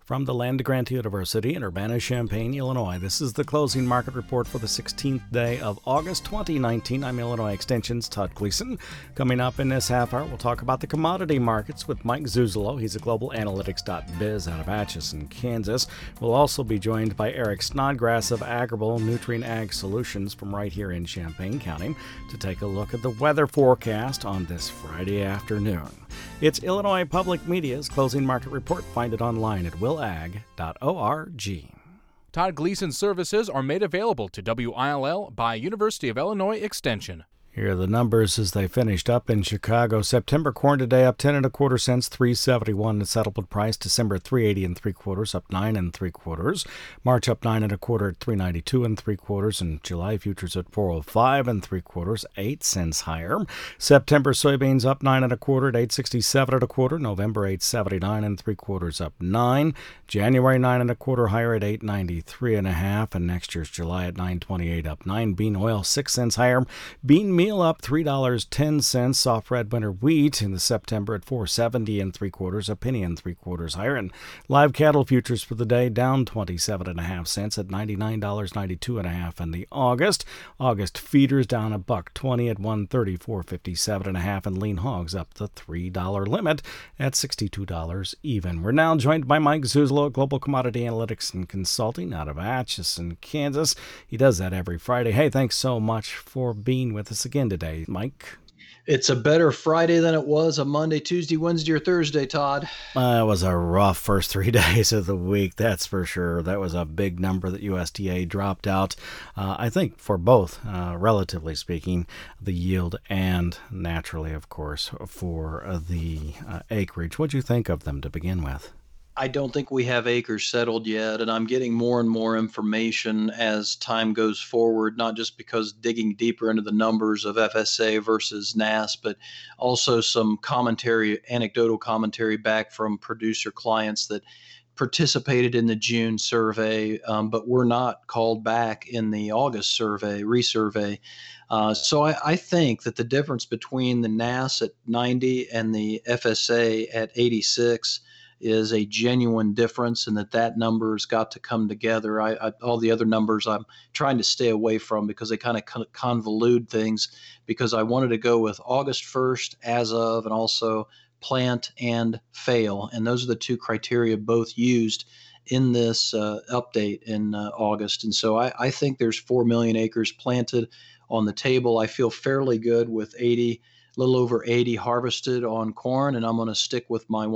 From the land-grant University in Urbana-Champaign, Illinois, this is the closing market report for the 16th day of August 2019. I'm Illinois Extension's Todd Gleason. Coming up in this half hour, we'll talk about the commodity markets with Mike Zuzolo. He's a global analytics.biz out of Atchison, Kansas. We'll also be joined by Eric Snodgrass of Agrible Nutrient Ag Solutions from right here in Champaign County to take a look at the weather forecast on this Friday afternoon. It's Illinois Public Media's closing market report. Find it online at willag.org. Todd Gleason services are made available to WILL by University of Illinois Extension. Here are the numbers as they finished up in Chicago. September corn today up 10 1/4 cents, $3.71 the settlement price. December 3.80 3/4, up 9 3/4. March up 9 1/4 at 3.92 3/4, and July futures at 4.05 3/4, 8 cents higher. September soybeans up 9 1/4 at 8.67 1/4. November 8.79 3/4, up 9. January 9 1/4 higher at 8.93 1/2, and next year's July at 9.28 up 9. Bean oil 6 cents higher. Bean meal up $3.10. Soft red winter wheat in the September at 4.70 3/4, a penny 3/4 higher. And live cattle futures for the day down 27 1/2 cents at $99.92 1/2. And the August feeders down $1.20 at 134.57 1/2, and lean hogs up the $3 limit at $62 even. We're now joined by Mike Zuzolo, Global Commodity Analytics and Consulting out of Atchison, Kansas. He does that every Friday. Hey, thanks so much for being with us again today, Mike. It's a better Friday than it was a Monday, Tuesday, Wednesday, or Thursday, Todd. It was a rough first 3 days of the week, that's for sure. That was a big number that USDA dropped out, I think, for both, relatively speaking, the yield and naturally, of course, for the acreage. What'd you think of them to begin with? I don't think we have acres settled yet, and I'm getting more and more information as time goes forward, not just because digging deeper into the numbers of FSA versus NASS, but also some commentary, anecdotal commentary back from producer clients that participated in the June survey, but were not called back in the August survey, resurvey. So I think that the difference between the NASS at 90 and the FSA at 86 is a genuine difference, and that number's got to come together. All the other numbers I'm trying to stay away from because they kind of convolute things, because I wanted to go with August 1st as of, and also plant and fail. And those are the two criteria both used in this update in August. And so I think there's 4 million acres planted on the table. I feel fairly good with a little over 80 harvested on corn, and I'm going to stick with my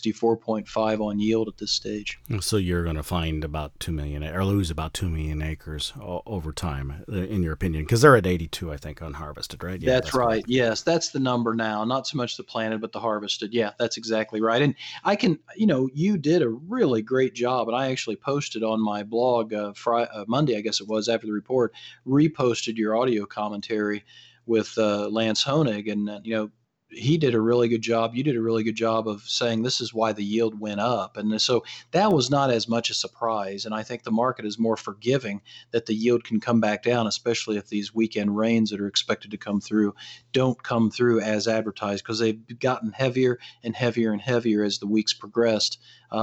164.5 on yield at this stage. So you're going to find about 2 million, or lose about 2 million acres over time, in your opinion, because they're at 82, I think, unharvested, right? Yeah, that's right. Correct. Yes, that's the number now. Not so much the planted, but the harvested. Yeah, that's exactly right. And I can, you did a really great job, and I actually posted on my blog Monday, I guess it was, after the report, reposted your audio commentary with Lance Honig, and he did a really good job. You did a really good job of saying this is why the yield went up, and so that was not as much a surprise. And I think the market is more forgiving that the yield can come back down, especially if these weekend rains that are expected to come through don't come through as advertised, because they've gotten heavier and heavier and heavier as the weeks progressed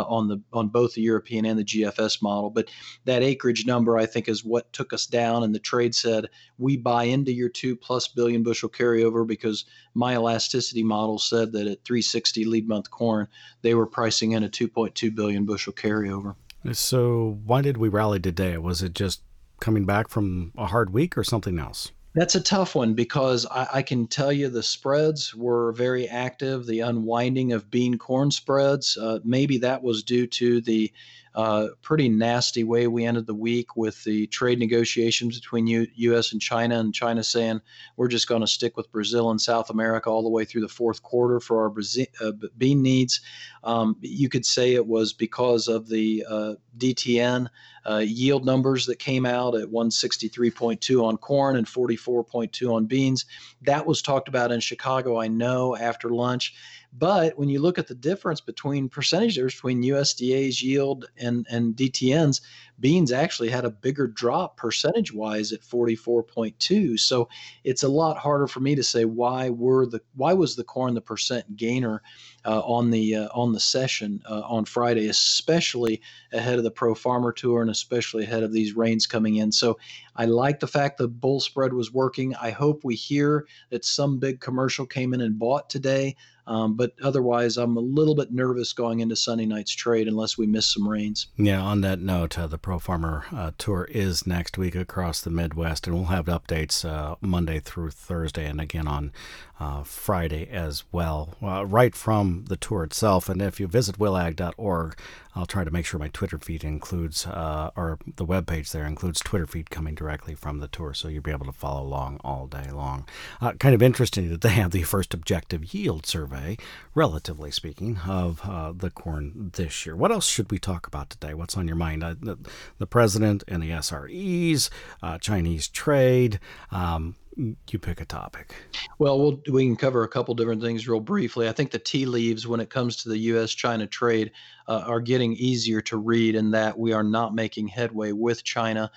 on both the European and the GFS model. But that acreage number, I think, is what took us down. And the trade said, we buy into your 2+ billion bushel carryover, because my elasticity model said that at 360 lead month corn, they were pricing in a 2.2 billion bushel carryover. So why did we rally today? Was it just coming back from a hard week or something else? That's a tough one, because I can tell you the spreads were very active, the unwinding of bean corn spreads. Maybe that was due to the pretty nasty way we ended the week with the trade negotiations between U.S. and China saying we're just going to stick with Brazil and South America all the way through the fourth quarter for our bean needs. You could say it was because of the DTN yield numbers that came out at 163.2 on corn and 44.2 on beans. That was talked about in Chicago, I know, after lunch. But when you look at the difference between percentages between USDA's yield and DTN's, beans actually had a bigger drop percentage wise at 44.2. So it's a lot harder for me to say why was the corn the percent gainer on the session on Friday, especially ahead of the Pro Farmer Tour and especially ahead of these rains coming in. So I like the fact the bull spread was working. I hope we hear that some big commercial came in and bought today. But otherwise, I'm a little bit nervous going into Sunday night's trade unless we miss some rains. Yeah, on that note, the Pro Farmer Tour is next week across the Midwest, and we'll have updates Monday through Thursday and again on Friday as well, right from the tour itself. And if you visit willag.org, I'll try to make sure my Twitter feed includes, or the webpage there includes Twitter feed coming directly from the tour, so you'll be able to follow along all day long. Kind of interesting that they have the first objective yield survey, relatively speaking, of the corn this year. What else should we talk about today? What's on your mind? The president and the SREs, Chinese trade. You pick a topic. Well, we can cover a couple different things real briefly. I think the tea leaves when it comes to the U.S.-China trade are getting easier to read in that we are not making headway with China.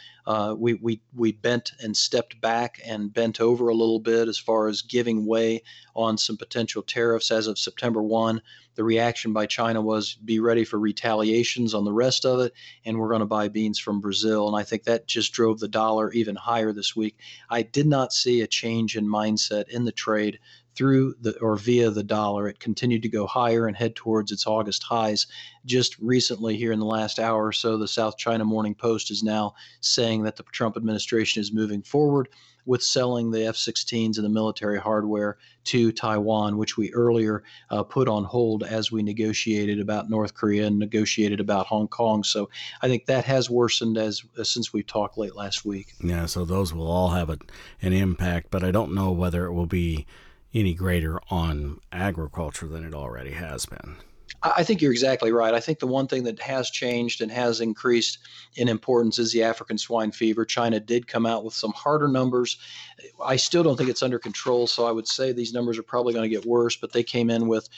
We bent and stepped back and bent over a little bit as far as giving way on some potential tariffs as of September 1. The reaction by China was be ready for retaliations on the rest of it, and we're going to buy beans from Brazil. And I think that just drove the dollar even higher this week. I did not see a change in mindset in the trade through via the dollar. It continued to go higher and head towards its August highs. Just recently, here in the last hour or so, the South China Morning Post is now saying that the Trump administration is moving forward with selling the F-16s and the military hardware to Taiwan, which we earlier put on hold as we negotiated about North Korea and negotiated about Hong Kong. So I think that has worsened since we talked late last week. Yeah, so those will all have an impact, but I don't know whether it will be any greater on agriculture than it already has been. I think you're exactly right. I think the one thing that has changed and has increased in importance is the African swine fever. China did come out with some harder numbers. I still don't think it's under control, so I would say these numbers are probably going to get worse, but they came in with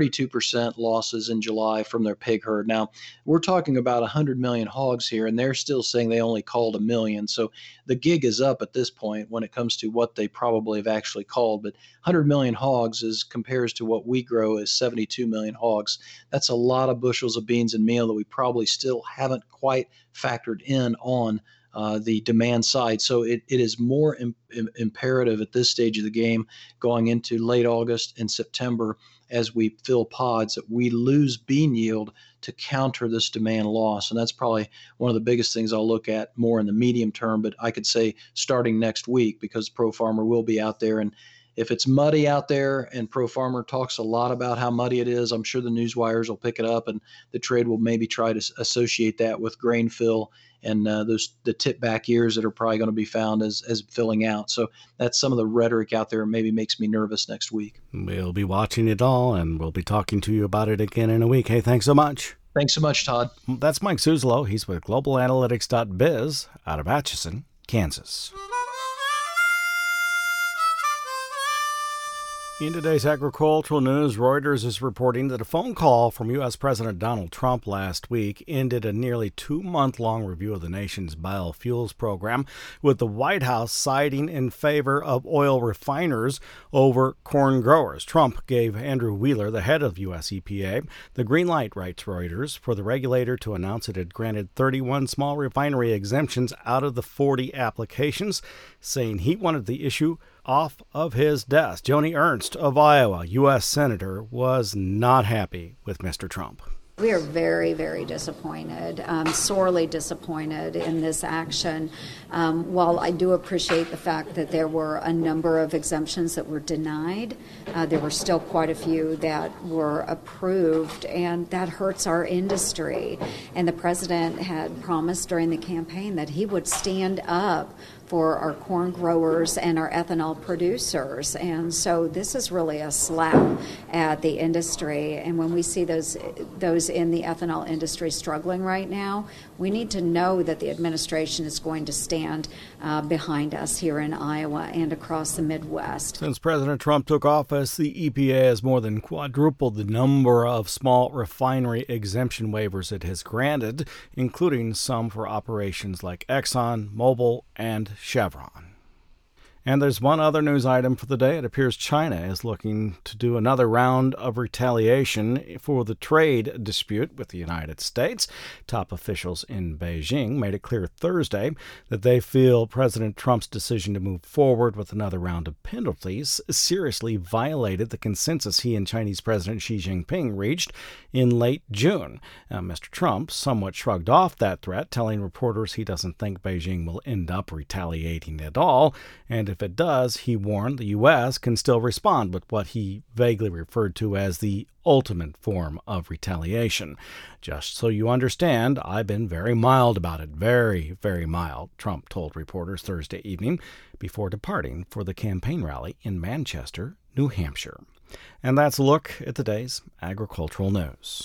32% losses in July from their pig herd. Now, we're talking about 100 million hogs here, and they're still saying they only called 1 million. So the gig is up at this point when it comes to what they probably have actually called. But 100 million hogs compares to what we grow as 72 million hogs. That's a lot of bushels of beans and meal that we probably still haven't quite factored in on the demand side. So it is more imperative at this stage of the game going into late August and September as we fill pods that we lose bean yield to counter this demand loss. And that's probably one of the biggest things I'll look at more in the medium term. But I could say starting next week, because Pro Farmer will be out there. And if it's muddy out there, and Pro Farmer talks a lot about how muddy it is, I'm sure the news wires will pick it up, and the trade will maybe try to associate that with grain fill and the tip back ears that are probably going to be found as filling out. So that's some of the rhetoric out there, and maybe makes me nervous next week. We'll be watching it all, and we'll be talking to you about it again in a week. Hey, thanks so much. Thanks so much, Todd. That's Mike Suzzalo. He's with globalanalytics.biz out of Atchison, Kansas. In today's agricultural news, Reuters is reporting that a phone call from U.S. President Donald Trump last week ended a nearly 2-month-long review of the nation's biofuels program, with the White House siding in favor of oil refiners over corn growers. Trump gave Andrew Wheeler, the head of U.S. EPA, the green light, writes Reuters, for the regulator to announce it had granted 31 small refinery exemptions out of the 40 applications, saying he wanted the issue off of his desk. Joni Ernst of Iowa, U.S. Senator, was not happy with Mr. Trump. We are very, very disappointed, sorely disappointed in this action. While I do appreciate the fact that there were a number of exemptions that were denied, there were still quite a few that were approved, and that hurts our industry. And the president had promised during the campaign that he would stand up for our corn growers and our ethanol producers. And so this is really a slap at the industry. And when we see those in the ethanol industry struggling right now, we need to know that the administration is going to stand behind us here in Iowa and across the Midwest. Since President Trump took office, the EPA has more than quadrupled the number of small refinery exemption waivers it has granted, including some for operations like Exxon, Mobil, and Chevron. And there's one other news item for the day. It appears China is looking to do another round of retaliation for the trade dispute with the United States. Top officials in Beijing made it clear Thursday that they feel President Trump's decision to move forward with another round of penalties seriously violated the consensus he and Chinese President Xi Jinping reached in late June. Mr. Trump somewhat shrugged off that threat, telling reporters he doesn't think Beijing will end up retaliating at all, and if it does, he warned the U.S. can still respond with what he vaguely referred to as the ultimate form of retaliation. Just so you understand, I've been very mild about it. Very, very mild, Trump told reporters Thursday evening before departing for the campaign rally in Manchester, New Hampshire. And that's a look at today's agricultural news.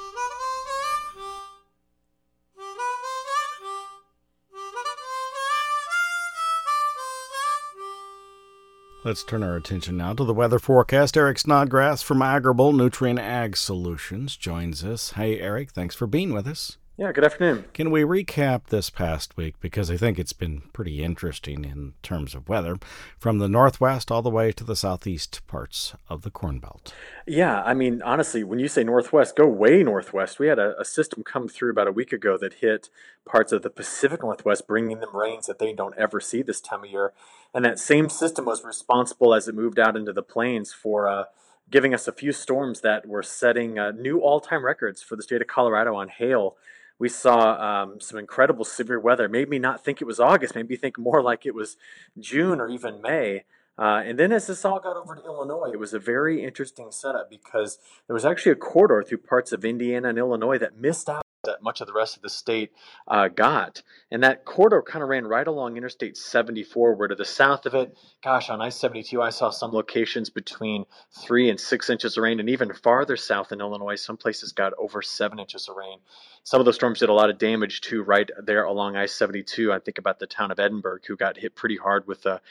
Let's turn our attention now to the weather forecast. Eric Snodgrass from Agrible Nutrient Ag Solutions joins us. Hey, Eric, thanks for being with us. Yeah, good afternoon. Can we recap this past week? Because I think it's been pretty interesting in terms of weather, from the northwest all the way to the southeast parts of the Corn Belt. Yeah, I mean, honestly, when you say northwest, go way northwest. We had a system come through about a week ago that hit parts of the Pacific Northwest, bringing them rains that they don't ever see this time of year. And that same system was responsible as it moved out into the plains for giving us a few storms that were setting new all-time records for the state of Colorado on hail. We saw some incredible severe weather. Made me not think it was August, made me think more like it was June or even May. And then as this all got over to Illinois, it was a very interesting setup because there was actually a corridor through parts of Indiana and Illinois that missed out that much of the rest of the state got. And that corridor kind of ran right along Interstate 74, where to the south of it, gosh, on I-72, I saw some locations between 3 and 6 inches of rain, and even farther south in Illinois, some places got over 7 inches of rain. Some of those storms did a lot of damage, too, right there along I-72. I think about the town of Edinburgh, who got hit pretty hard with a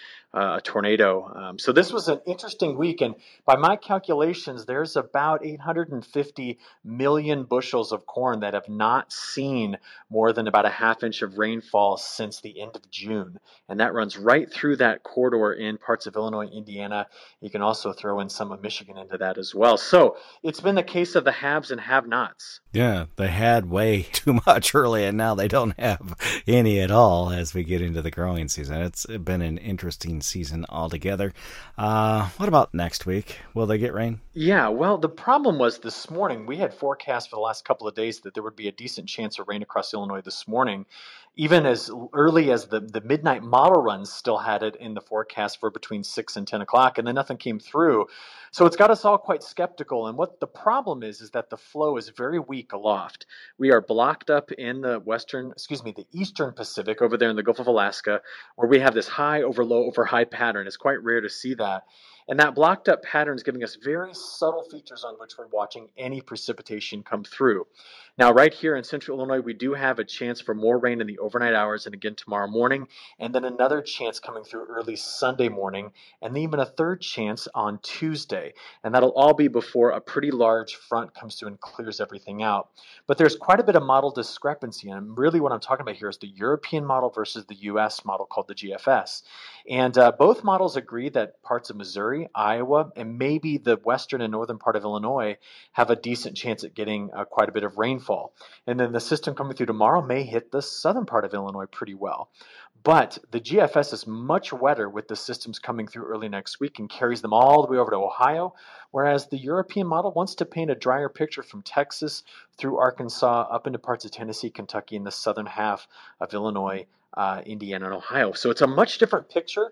tornado. So this was an interesting week, and by my calculations, there's about 850 million bushels of corn that have not seen more than about a half inch of rainfall since the end of June. And that runs right through that corridor in parts of Illinois, Indiana. You can also throw in some of Michigan into that as well. So it's been the case of the haves and have-nots. Yeah, they had way too much early, and now they don't have any at all as we get into the growing season. It's been an interesting season altogether. What about next week? Will they get rain? Yeah, well, the problem was this morning, we had forecast for the last couple of days that there would be a decent chance of rain across Illinois this morning. Even as early as the midnight model runs still had it in the forecast for between 6 and 10 o'clock, and then nothing came through. So it's got us all quite skeptical. And what the problem is that the flow is very weak aloft. We are blocked up in the the eastern Pacific over there in the Gulf of Alaska, where we have this high over low over high pattern. It's quite rare to see that. And that blocked up pattern is giving us very subtle features on which we're watching any precipitation come through. Now, right here in central Illinois, we do have a chance for more rain in the overnight hours and again tomorrow morning, and then another chance coming through early Sunday morning, and even a third chance on Tuesday. And that'll all be before a pretty large front comes through and clears everything out. But there's quite a bit of model discrepancy, and really what I'm talking about here is the European model versus the U.S. model called the GFS. And both models agree that parts of Missouri, Iowa, and maybe the western and northern part of Illinois have a decent chance at getting quite a bit of rainfall. And then the system coming through tomorrow may hit the southern part of Illinois pretty well. But the GFS is much wetter with the systems coming through early next week and carries them all the way over to Ohio, whereas the European model wants to paint a drier picture from Texas through Arkansas up into parts of Tennessee, Kentucky, and the southern half of Illinois, Indiana, and Ohio. So it's a much different picture.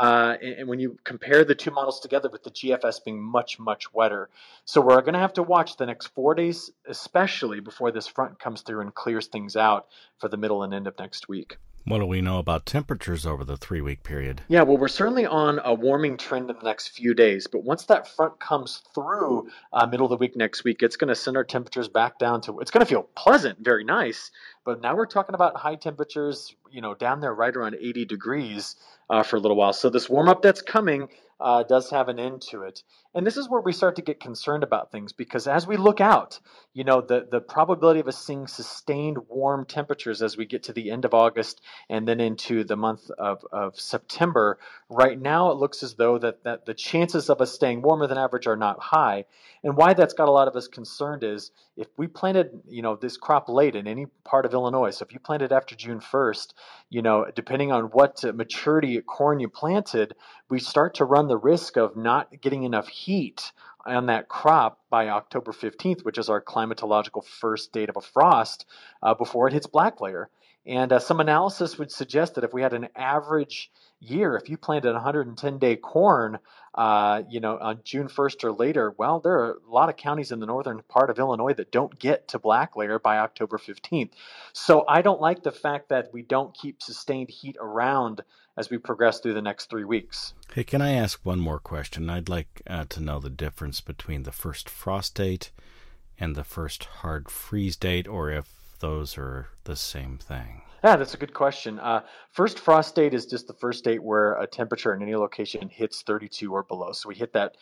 And when you compare the two models together with the GFS being much, much wetter. So we're going to have to watch the next 4 days, especially before this front comes through and clears things out for the middle and end of next week. What do we know about temperatures over the 3-week period? Yeah, well, we're certainly on a warming trend in the next few days. But once that front comes through middle of the week next week, it's going to send our temperatures back down to, it's going to feel pleasant, very nice. But now we're talking about high temperatures, down there right around 80 degrees for a little while. So this warm up that's coming does have an end to it. And this is where we start to get concerned about things, because as we look out, the probability of us seeing sustained warm temperatures as we get to the end of August and then into the month of September, right now it looks as though that the chances of us staying warmer than average are not high. And why that's got a lot of us concerned is if we planted, this crop late in any part of Illinois, so if you planted after June 1st, depending on what maturity corn you planted, we start to run the risk of not getting enough heat on that crop by October 15th, which is our climatological first date of a frost, before it hits black layer. And some analysis would suggest that if we had an average year, if you planted 110-day corn, on June 1st or later, well, there are a lot of counties in the northern part of Illinois that don't get to black layer by October 15th. So I don't like the fact that we don't keep sustained heat around as we progress through the next 3 weeks. Hey, can I ask one more question? I'd like to know the difference between the first frost date and the first hard freeze date, or if those are the same thing. Yeah, that's a good question. First frost date is just the first date where a temperature in any location hits 32 or below. So we hit that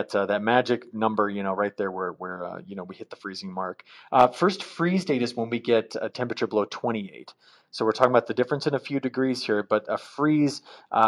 magic number, right there where we hit the freezing mark. First freeze date is when we get a temperature below 28. So we're talking about the difference in a few degrees here, but a freeze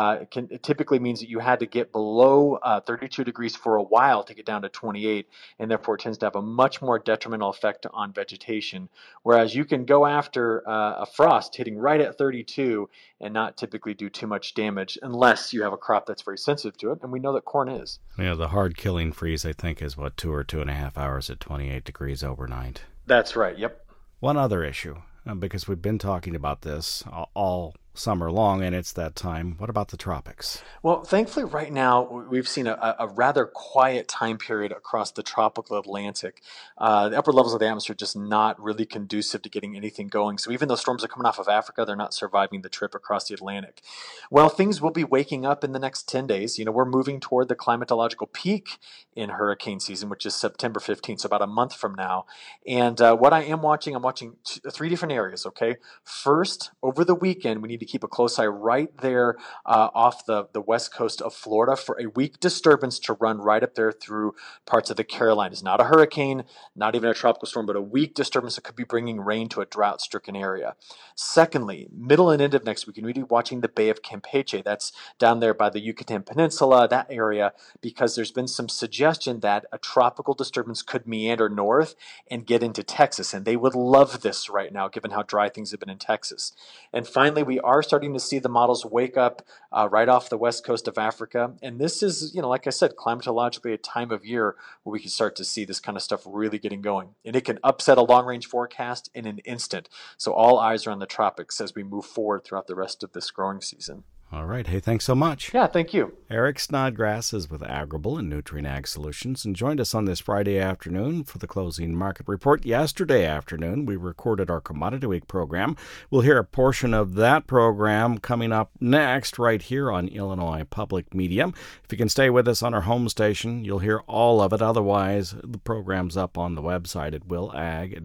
it typically means that you had to get below 32 degrees for a while to get down to 28, and therefore it tends to have a much more detrimental effect on vegetation. Whereas you can go after a frost hitting right at 32 and not typically do too much damage unless you have a crop that's very sensitive to it, and we know that corn is. Yeah, the hard killing freeze, I think, is 2 or 2.5 hours at 28 degrees overnight. That's right, yep. One other issue, because we've been talking about this all summer long, and it's that time. What about the tropics? Well, thankfully, right now, we've seen a rather quiet time period across the tropical Atlantic. The upper levels of the atmosphere are just not really conducive to getting anything going. So even though storms are coming off of Africa, they're not surviving the trip across the Atlantic. Well, things will be waking up in the next 10 days. We're moving toward the climatological peak in hurricane season, which is September 15th, so about a month from now. And what I'm watching 3 different areas, okay? First, over the weekend, we need to keep a close eye right there off the west coast of Florida for a weak disturbance to run right up there through parts of the Carolinas. Not a hurricane, not even a tropical storm, but a weak disturbance that could be bringing rain to a drought-stricken area. Secondly, middle and end of next week, you need to be watching the Bay of Campeche. That's down there by the Yucatan Peninsula, that area, because there's been some suggestion that a tropical disturbance could meander north and get into Texas, and they would love this right now, given how dry things have been in Texas. And finally, we are starting to see the models wake up right off the west coast of Africa. And this is, like I said, climatologically a time of year where we can start to see this kind of stuff really getting going. And it can upset a long-range forecast in an instant. So all eyes are on the tropics as we move forward throughout the rest of this growing season. All right. Hey, thanks so much. Yeah, thank you. Eric Snodgrass is with Agrible and Nutrien Ag Solutions and joined us on this Friday afternoon for the closing market report. Yesterday afternoon, we recorded our Commodity Week program. We'll hear a portion of that program coming up next right here on Illinois Public Media. If you can stay with us on our home station, you'll hear all of it. Otherwise, the program's up on the website at willag.org.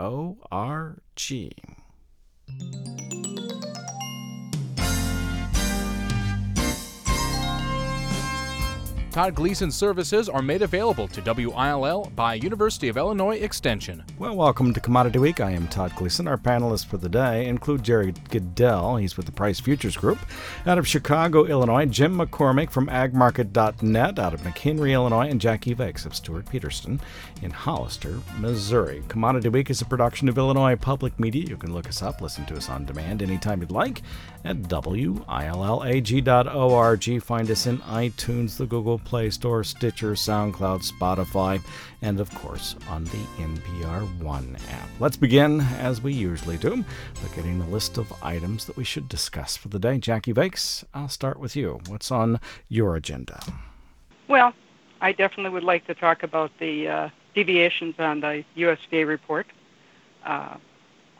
Todd Gleason services are made available to WILL by University of Illinois Extension. Well, welcome to Commodity Week. I am Todd Gleason. Our panelists for the day include Jerry Goodell. He's with the Price Futures Group. Out of Chicago, Illinois, Jim McCormick from agmarket.net. Out of McHenry, Illinois, and Jackie Vakes of Stuart Peterson in Hollister, Missouri. Commodity Week is a production of Illinois Public Media. You can look us up, listen to us on demand anytime you'd like at willag.org. Find us in iTunes, the Google Play Store, Stitcher, SoundCloud, Spotify, and of course on the NPR One app. Let's begin, as we usually do, by getting a list of items that we should discuss for the day. Jackie Vakes, I'll start with you. What's on your agenda? Well, I definitely would like to talk about the deviations on the USDA report.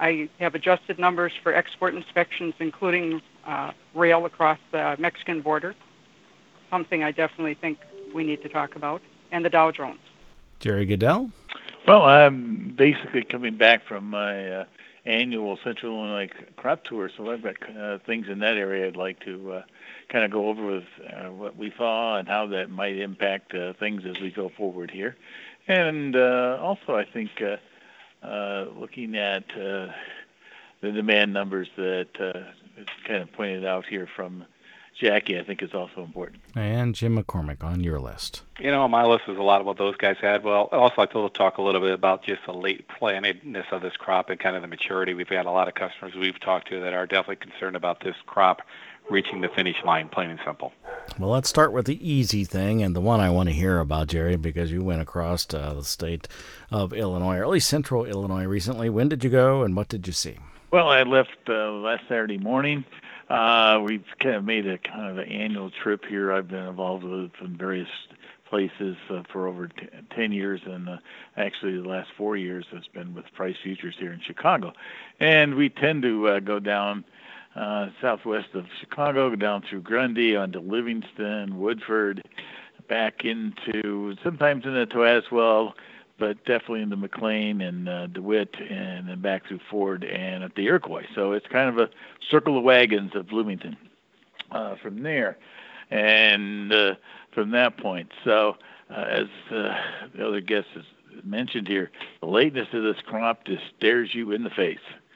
I have adjusted numbers for export inspections, including rail across the Mexican border, something I definitely think we need to talk about, and the Dow Jones. Jerry Goodell? Well, I'm basically coming back from my annual Central Illinois crop tour, so I've got things in that area I'd like to kind of go over with what we saw and how that might impact things as we go forward here. And also, I think looking at the demand numbers that is kind of pointed out here from Jackie, I think is also important. And Jim McCormick on your list. On my list is a lot of what those guys had. Well, I'd also like to talk a little bit about just the late plantedness of this crop and kind of the maturity. We've had a lot of customers we've talked to that are definitely concerned about this crop reaching the finish line, plain and simple. Well, let's start with the easy thing and the one I want to hear about, Jerry, because you went across the state of Illinois, or at least central Illinois recently. When did you go and what did you see? Well, I left last Saturday morning. We've kind of made a kind of an annual trip here. I've been involved with in various places for over 10 years, and actually the last 4 years has been with Price Futures here in Chicago. And we tend to go down southwest of Chicago, go down through Grundy, onto Livingston, Woodford, back into, sometimes into Tazewell, but definitely into McLean and DeWitt, and then back through Ford and at the Iroquois. So it's kind of a circle of wagons of Bloomington from there, and from that point. So as the other guest has mentioned here, the lateness of this crop just stares you in the face.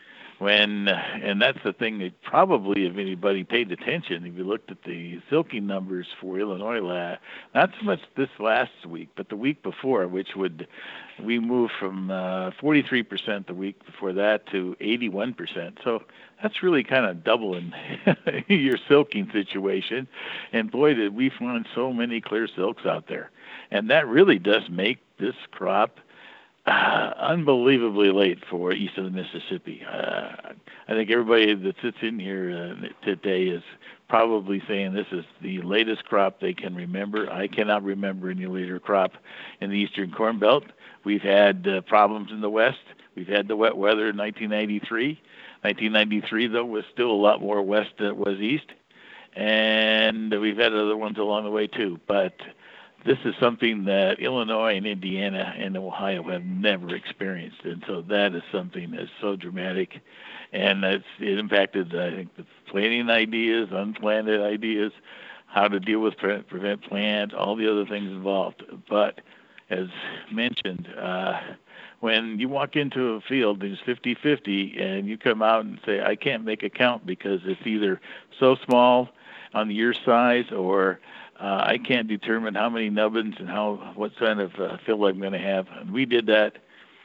And that's the thing that probably, if anybody paid attention, if you looked at the silking numbers for Illinois, not so much this last week, but the week before, we moved from 43% the week before that to 81%. So that's really kind of doubling your silking situation. And boy, did we find so many clear silks out there. And that really does make this crop unbelievably late for east of the Mississippi. I think everybody that sits in here today is probably saying this is the latest crop they can remember. I cannot remember any later crop in the Eastern Corn Belt. We've had problems in the West. We've had the wet weather in 1993. 1993, though, was still a lot more west than it was east. And we've had other ones along the way, too. But this is something that Illinois and Indiana and Ohio have never experienced, and so that is something that's so dramatic, and it impacted, I think, the planning ideas, unplanted ideas, how to deal with prevent plant, all the other things involved. But as mentioned, when you walk into a field that's 50-50 and you come out and say, I can't make a count because it's either so small on the ear size or I can't determine how many nubbins and what kind of field I'm going to have. And we did that.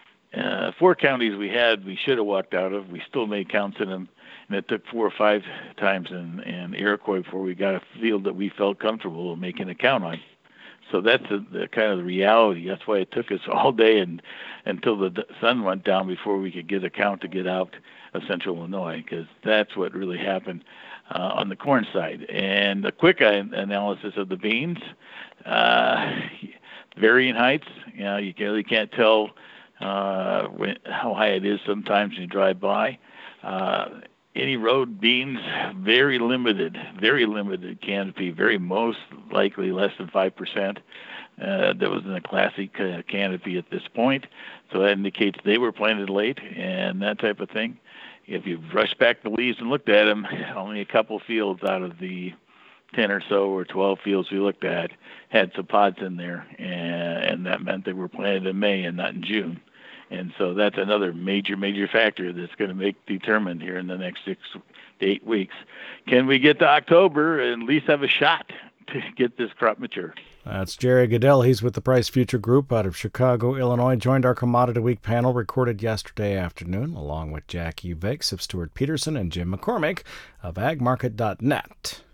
4 counties we should have walked out of. We still made counts in them, and it took 4 or 5 times in Iroquois before we got a field that we felt comfortable making a count on. So that's the kind of the reality. That's why it took us all day and until the sun went down before we could get a count to get out of central Illinois, because that's what really happened on the corn side. And a quick analysis of the beans, varying heights. You really can't tell how high it is sometimes when you drive by. Any road beans, very limited canopy, very most likely less than 5%. That was in a classic canopy at this point. So that indicates they were planted late and that type of thing. If you brush back the leaves and looked at them, only a couple fields out of the 10 or so or 12 fields we looked at had some pods in there, and that meant they were planted in May and not in June. And so that's another major factor that's going to make determined here in the next 6 to 8 weeks. Can we get to October and at least have a shot to get this crop mature? That's Jerry Goodell. He's with the Price Future Group out of Chicago, Illinois. Joined our Commodity Week panel recorded yesterday afternoon, along with Jackie Vicks of Stuart Peterson and Jim McCormick of agmarket.net.